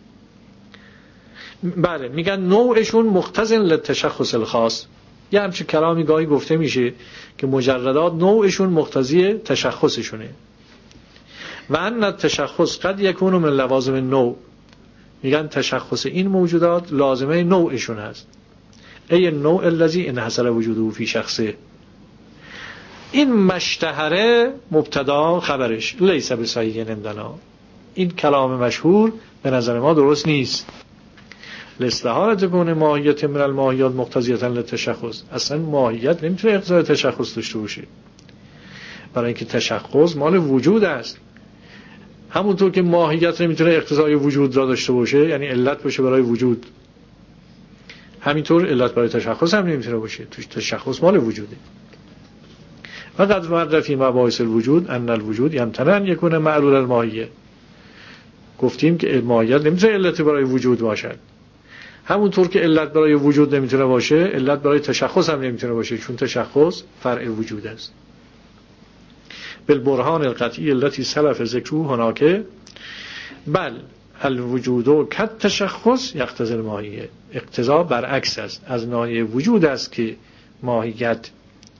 بله میگن نوعشون مختزن للتشخص الخاص. یه همچه کلامی گاهی گفته میشه که مجردات نوعشون مقتضی تشخصشونه. و ان التشخص قد یکون من لوازم النوع. میگن تشخص این موجودات لازمه نوعشون هست. ای النوع الذی انحصر وجوده فی شخصه. این مشتهره مبتدا خبرش لیس بصحیح عندنا. این کلام مشهور به نظر ما درست نیست. لاستحالة تكون ماهیت من الماهیات مقتضیة للتشخص. اصلا ماهیت نمیتونه اقتضای تشخص داشته باشه، برای اینکه تشخص مال وجود است. همونطور که ماهیت نمیتونه اقتضای وجود را داشته باشه، یعنی علت باشه برای وجود، همینطور علت برای تشخص هم نمیتونه باشه. توش تشخص مال وجوده. و قد ورد فی مباحث الوجود ان الوجود یمتنع ان یکون معلول الماهیه. گفتیم که ماهیت نمیتونه علت برای وجود باشد. همونطور که علت برای وجود نمیتونه باشه، علت برای تشخص هم نمیتونه باشه، چون تشخص فرع وجود است. بالبرهان القطعی التي سلف ذکره هناك بل الوجود کت تشخص یقتضی الماهیه. اقتضا برعکس است، از ناحیه وجود است که ماهیت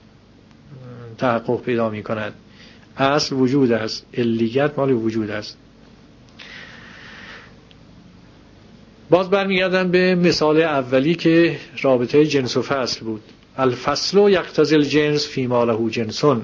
تحقق پیدا می کند. اصل وجود است، علیت مال وجود است. باز برمیگردم به مثال اولی که رابطه جنس و فصل بود. الفصل یقتضی الجنس فیما له جنسون،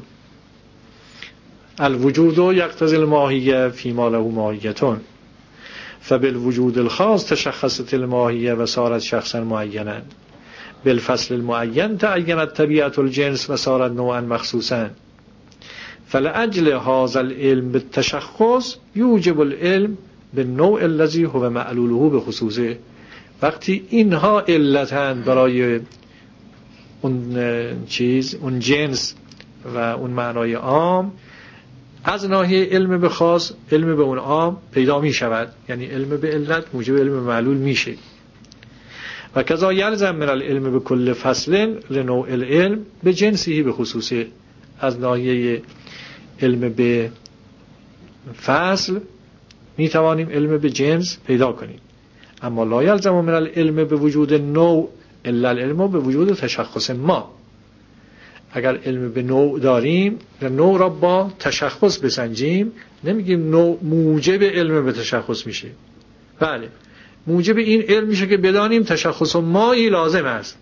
الوجود یقتضی الماهیه فیما له ماهیتون. فبالوجود الخاص تشخصت الماهیه و صارت شخصا معینا، بالفصل المعین تعینت طبیعت الجنس و صارت نوعا مخصوصا. فلأجل هذا العلم بالتشخص یوجب العلم بالنوع الذي هو معلوله به خصوصه. وقتی اینها علتند برای اون چیز، اون جنس و اون معنای عام، از ناحیه علم به خاص علم به اون عام پیدا می شود، یعنی علم به علت موجب علم معلول میشه. و کذا یلزم من العلم به کل فصل لنوع العلم به جنسی به خصوصه. از ناحیه علم به فصل می توانیم علم به جنس پیدا کنیم، اما لا یلزم من العلم به وجود نوع الا العلم به وجود تشخص ما. اگر علم به نوع داریم و نوع را با تشخص بسنجیم، نمیگیم نوع موجب علم به تشخص میشه. بله موجب این علم میشه که بدانیم تشخص مایی لازم است.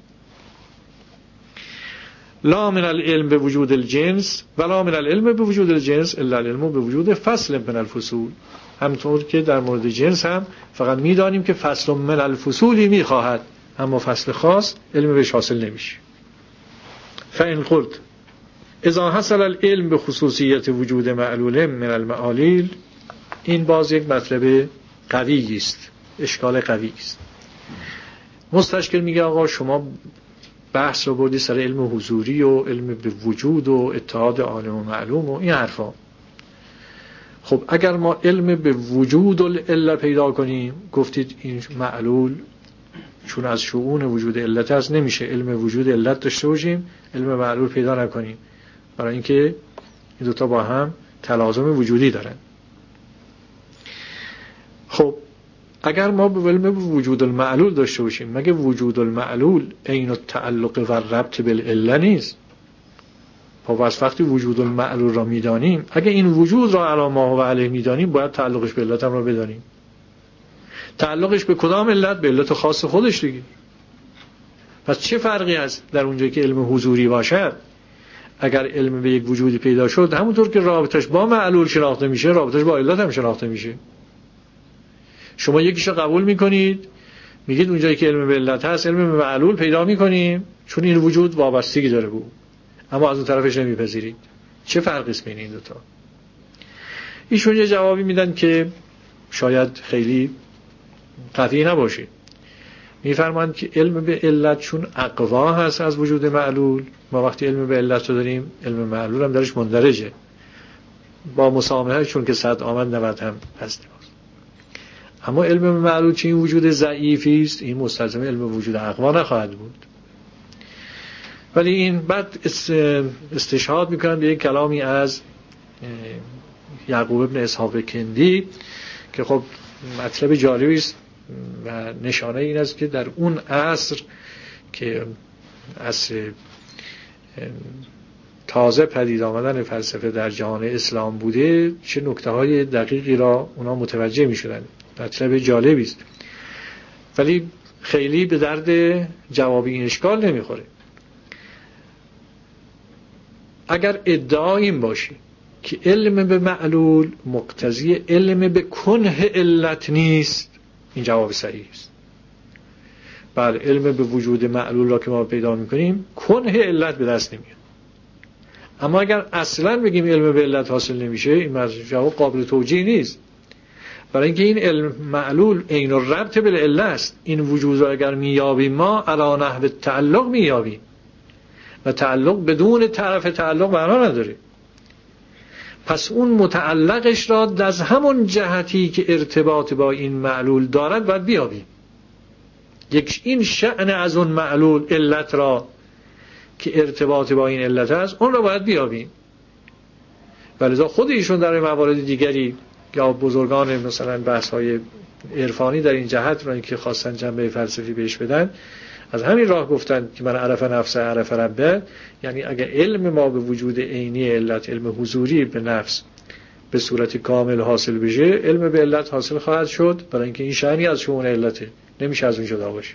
لا من العلم به وجود الجنس ولا من العلم به وجود الجنس الا العلم به وجود فصل من الفصول. همطور که در مورد جنس هم فقط میدانیم که فصل من الفصولی میخواهد، اما فصل خاص علم بهش حاصل نمیشه. فإن قلت اذا حصل العلم به خصوصیت وجود معلول من المعالیل، این باز یک مطلب قوی است، اشکال قوی است. مستشکل میگه آقا شما بحث رو بردی سر علم حضوری و علم به وجود و اتحاد عالم و معلوم و این حرفا. خب اگر ما علم به وجود العله پیدا کنیم، گفتید این معلول چون از شؤون وجود علت هست نمیشه علم وجود علت داشته باشیم علم معلول پیدا نکنیم، برای اینکه این دوتا با هم تلازم وجودی دارن. خب اگر ما به علم به وجود المعلول داشته باشیم، مگه وجود المعلول عین التعلق و ربط بالعله نیست؟ پس وقتی وجود المعلول را میدانیم، اگه این وجود را علی ما و علیه میدانیم، باید تعلقش به علت هم را بدانیم. تعلقش به کدام علت؟ به علت خاص خودش دیگه. پس چه فرقی هست در اونجایی که علم حضوری باشد؟ اگر علم به یک وجودی پیدا شد، همونطور که رابطش با معلول شناخته میشه، رابطش با علت هم شناخته میشه. شما یکیشو قبول میکنید، میگید اونجایی که علم به علت هست علم به معلول پیدا میکنیم چون این وجود وابستگی داره بود، اما از اون طرفش نمیپذیرید. چه فرقی است بین این دوتا؟ ایشون یه جوابی میدن که شاید خیلی قطعی نباشه. میفرمایند که علم به علت چون اقوا هست از وجود معلول، ما وقتی علم به علت رو داریم علم معلول هم درش مندرجه، با مسامحه چون که صد آمد نود هم هست. اما علم به معلول چون این وجود ضعیفی است، این مستلزم علم وجود اقوا نخواهد بود. ولی این بعد استشهاد میکنن به یک کلامی از یعقوب ابن اسحاق کندی که خب مطلب جالبی است و نشانه این است که در اون عصر که عصر تازه پدید آمدن فلسفه در جهان اسلام بوده، چه نکته های دقیقی را اونا متوجه می شدن. مطلب جالبی است ولی خیلی به درد جواب این اشکال نمیخوره. اگر ادعا این باشه که علم به معلول مقتضی علم به کنه علت نیست، این جواب صحیح است. بله، علم به وجود معلول را که ما پیدا میکنیم کنه علت به دست نمیاد. اما اگر اصلا بگیم علم به علت حاصل نمیشه، این جواب قابل توجیه نیست، برای اینکه این علم معلول عین الربط بالعله است. این وجود را اگر میابیم ما علی نحو تعلق میابیم و تعلق بدون طرف تعلق معنا نداره. پس اون متعلقش را از همون جهتی که ارتباط با این معلول دارد باید بیابیم. یک این شأن از اون معلول علت را که ارتباط با این علت است، اون را باید بیابیم. ولذا خود ایشون در موارد دیگری یا بزرگان مثلا بحث‌های عرفانی در این جهت را که خواستن جنبه فلسفی بهش بدن، از همین راه گفتن که من عرف نفسه عرف ربه، یعنی اگر علم ما به وجود عینی علت، علم حضوری به نفس به صورت کامل حاصل بشه، علم به علت حاصل خواهد شد، برای اینکه این شأنی از شؤون علته، نمیشه از اون جدا باشه.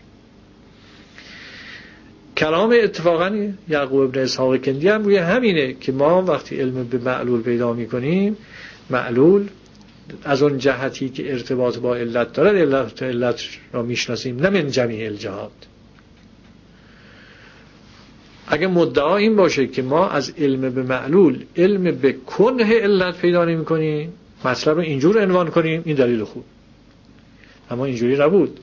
کلام اتفاقا یعقوب ابن اسحاق کندی هم روی همینه که ما وقتی علم به معلول پیدا میکنیم، معلول از اون جهتی که ارتباط با علت دارد علت, علت را میشناسیم، نه من جمیع الجهات. اگه مدعا این باشه که ما از علم به معلول علم به کنه علت پیدا نمی کنیم، مطلب رو اینجور عنوان کنیم، این دلیل خوب. اما اینجوری نبود.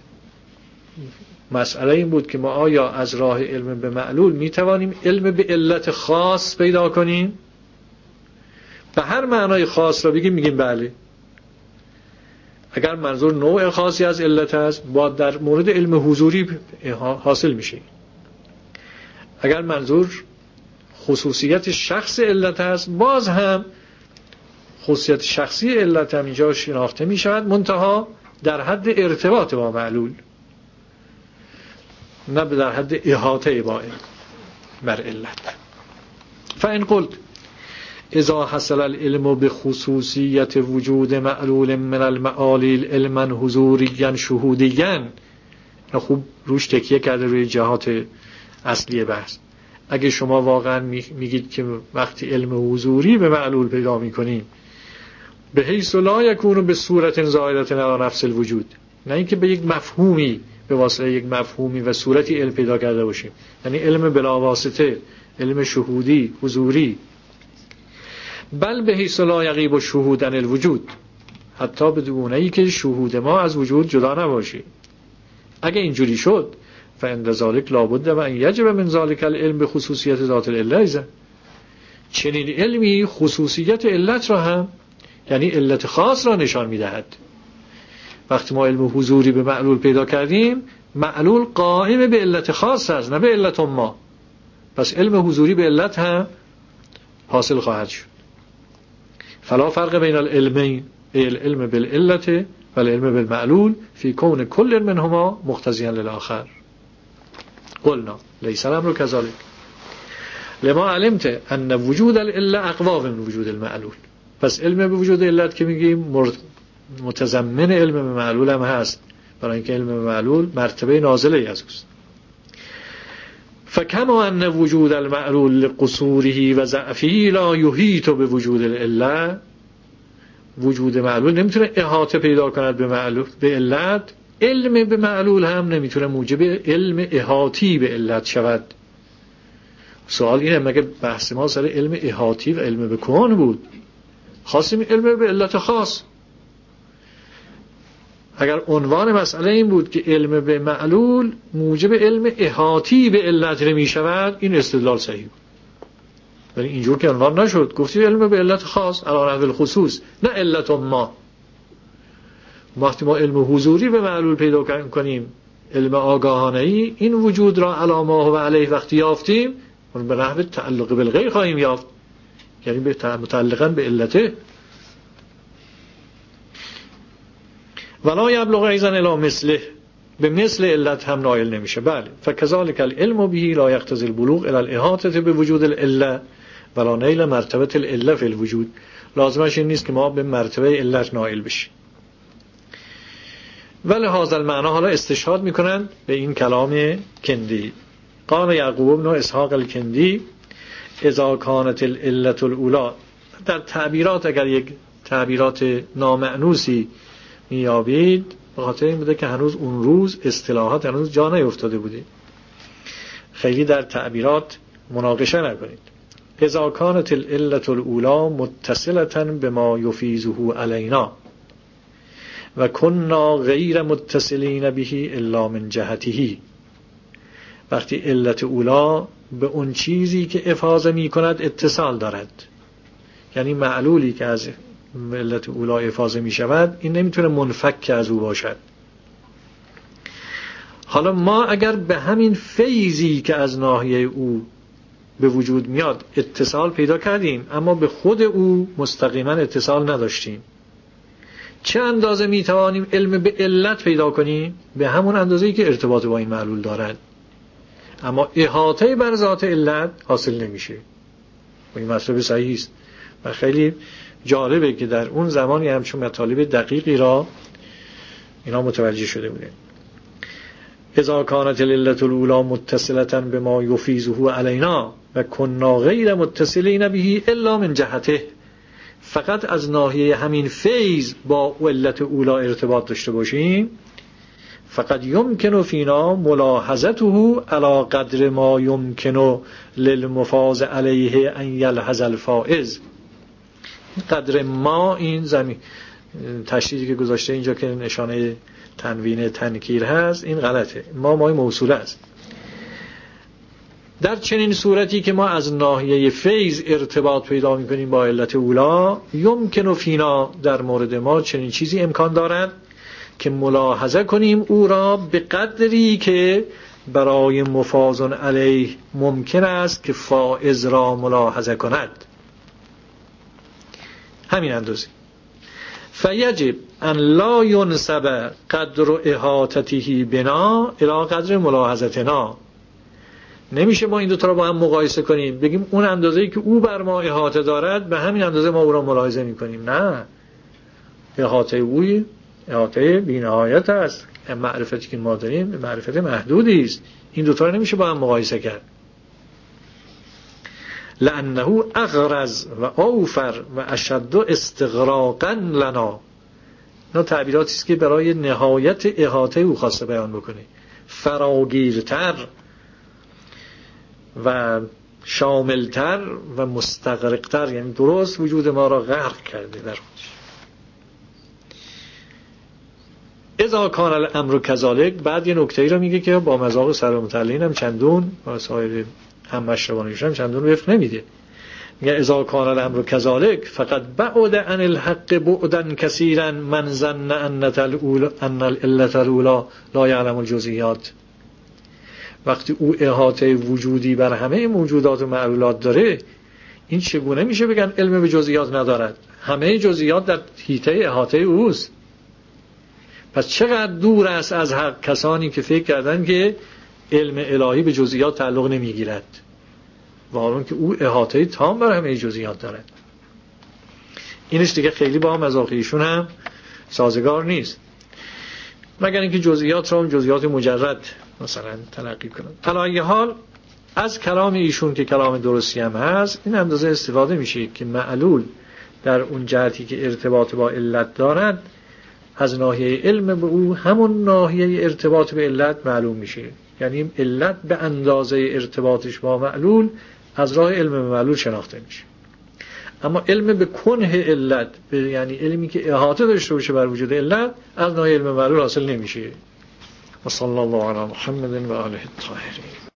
مسئله این بود که ما آیا از راه علم به معلول می توانیم علم به علت خاص پیدا کنیم؟ به هر معنای خاص را بگیم میگیم بله. اگر منظور نوع خاصی از علت است، با در مورد علم حضوری حاصل میشه. اگر منظور خصوصیت شخص علت است، باز هم خصوصیت شخصی علت هم اینجا شناخته می شود، منتها در حد ارتباط با معلول، نه در حد احاطه با بر علت. فإن قلت اذا حصل العلم بخصوصیت وجود معلول من المعالیل علما حضوریا شهودیا، خوب روش تکیه کرده روی جهات اصلی بحث. اگه شما واقعا میگید که وقتی علم حضوری به معلول پیدا میکنیم به حیث لا یکون به صورت ظاهرة علی نفس الوجود، نه اینکه به یک مفهومی به واسطه یک مفهومی و صورتی علم پیدا کرده باشیم، یعنی علم بلا واسطه، علم شهودی حضوری، بل به حیث لا یغیب شهود عن الوجود، حتی به گونه‌ای که شهود ما از وجود جدا نباشه. اگه اینجوری شد فعند ذلك لابد و ان یجب من ذلك العلم به خصوصیت ذات العله ایضا. چنین علمی خصوصیت علت را هم، یعنی علت خاص را نشان میدهد. وقتی ما علم حضوری به معلول پیدا کردیم، معلول قائم به علت خاص است، نه به علت ما. پس علم حضوری به علت هم حاصل خواهد شد. فلا فرق بین العلمین، العلم بالعلت و العلم بالمعلول فی کون کل منهما مقتضیا للآخر. قلنا لیس الامر كذلك لما علمت ان وجود العله اقوى من وجود المعلول. پس علم به وجود علت که میگیم متضمن علم به معلول هم هست، برای اینکه علم به معلول مرتبه نازله از اوست. فکما ان وجود المعلول لقصوره و ضعفه لا یحیط به وجود العله، وجود معلول نمیتونه احاطه پیدا کند به معلول به علت، علم به معلول هم نمیتونه موجب علم احاطی به علت شود. سوال اینه مگه بحث ما سر علم احاطی و علم به کون بود؟ خواستیم علم به علت خاص. اگر عنوان مسئله این بود که علم به معلول موجب علم احاطی به علت می شود، این استدلال صحیح بود. ولی اینجور که عنوان نشد، گفتیم علم به علت خاص علی نحو الخصوص، نه علت ما. وقتی ما علم حضوری به معلول پیدا کنیم، علم آگاهانه ای، این وجود را علی ما و علیه وقتی یافتیم، اون به نحو تعلق بالغیر خواهیم یافت، یعنی به متعلقاً به علته. ولا یبلغ ایضا الی مثله، به مثل علت هم نائل نمیشه. بله، فکذالک العلم به لا یقتضی البلوغ الی الاحاطه بوجود العله ولا نیل مرتبه العله فی الوجود. لازمش این نیست که ما به مرتبه علت نائل بشیم. ولی هذا المعنی حالا استشهاد میکنند به این کلام کندی. قال یعقوب بن اسحاق الکندی اذا کانت العله الاولى، در تعبیرات اگر یک تعبیرات نامعنوسی میابید، به خاطر این بوده که هنوز اون روز اصطلاحات هنوز جا نیفتاده بوده، خیلی در تعبیرات مناقشه نکنید. اذا کانت العله الاولى متصله بما یفیزه علینا و كنا غیر متصلین به الا من جهته، وقتی علت اولا به اون چیزی که افاضه می کند اتصال دارد، یعنی معلولی که از علت اولا افاضه می شود، این نمیتونه منفک از او باشد. حالا ما اگر به همین فیضی که از ناحیه او به وجود میاد اتصال پیدا کردیم، اما به خود او مستقیما اتصال نداشتیم، چه اندازه می توانیم علم به علت پیدا کنیم؟ به همون اندازه‌ای که ارتباط با این معلول دارد، اما احاطه بر ذات علت حاصل نمیشه. و این مطلب صحیح است و خیلی جالبه که در اون زمانی همچون مطالب دقیقی را اینا متوجه شده بودن. اذا کانت العله الاولى متصله بما یفیزه علینا و كنا غیر متصلین به الا من جهته، فقط از ناحیه همین فیض با علت اولا ارتباط داشته باشیم، فقط یمکن فینا ملاحظته علی قدر ما یمکن للمفاز علیه ان یلحظ الفائز. قدر ما، این زمین تشدیدی که گذاشته اینجا که نشانه تنوین تنکیر هست، این غلطه. ما مای موصوله است. در چنین صورتی که ما از ناحیه فیض ارتباط پیدا می‌کنیم با علت اولا، یمکن فینا، در مورد ما چنین چیزی امکان دارد که ملاحظه کنیم او را به قدری که برای مفاض علیه ممکن است که فائز را ملاحظه کند. همین اندازه. فیجب ان لا ینسب قدر احاطته بنا الی قدر ملاحظتنا. نمیشه ما این دو تا رو با هم مقایسه کنیم بگیم اون اندازه‌ای که او بر ما احاطه دارد به همین اندازه ما او را ملاحظه میکنیم. نه، احاطه اوی احاطه بی‌نهایت است. معرفتی که ما داریم معرفت محدودی است. این دو تا رو نمیشه با هم مقایسه کرد. لانه اغرض و اوفر و اشد استغراقا لنا. اینا تعبیراتی است که برای نهایت احاطه او خواسته بیان بکنه. فراگیرتر و شاملتر و مستغرقتر، یعنی درست وجود ما را غرق کرده در خودش. اذا کان الامر کذالک، بعد یه نکته‌ای رو میگه که با مذاق سلامتعلین هم چندون با سایر هم مشربانیش هم چندون وفق نمیده. میگه اذا کان الامر کذالک فقط بعد عن الحق بعدا کثیرا من ظن ان الاولى ان العلة الاولى لا يعلم الجزئیات. وقتی او احاطه وجودی بر همه موجودات و معلولات داره، این چگونه میشه بگن علم به جزئیات ندارد؟ همه جزئیات در حیطه احاطه اوست. پس چقدر دور است از حق کسانی که فکر کردن که علم الهی به جزئیات تعلق نمیگیرد، واقعا که او احاطه تام بر همه جزئیات دارد. اینش دیگه خیلی با مذاق ایشون هم سازگار نیست، مگر اینکه جزئیات را هم جزئیات مجرد مثلا تلقی کنند. علی حال از کلام ایشون که کلام درستی هم هست، این اندازه استفاده میشه که معلول در اون جهتی که ارتباط با علت دارد، از ناحیه علم به او همون ناحیه ارتباط به علت معلوم میشه. یعنی علت به اندازه ارتباطش با معلول از راه علم به معلول شناخته میشه. اما علم به کنه علت، یعنی علمی که احاطه داشته باشه بر وجود علت، از ناحیه علم به معلول حاصل نمیشه. و صلی الله علی محمد و آله الطاهرین.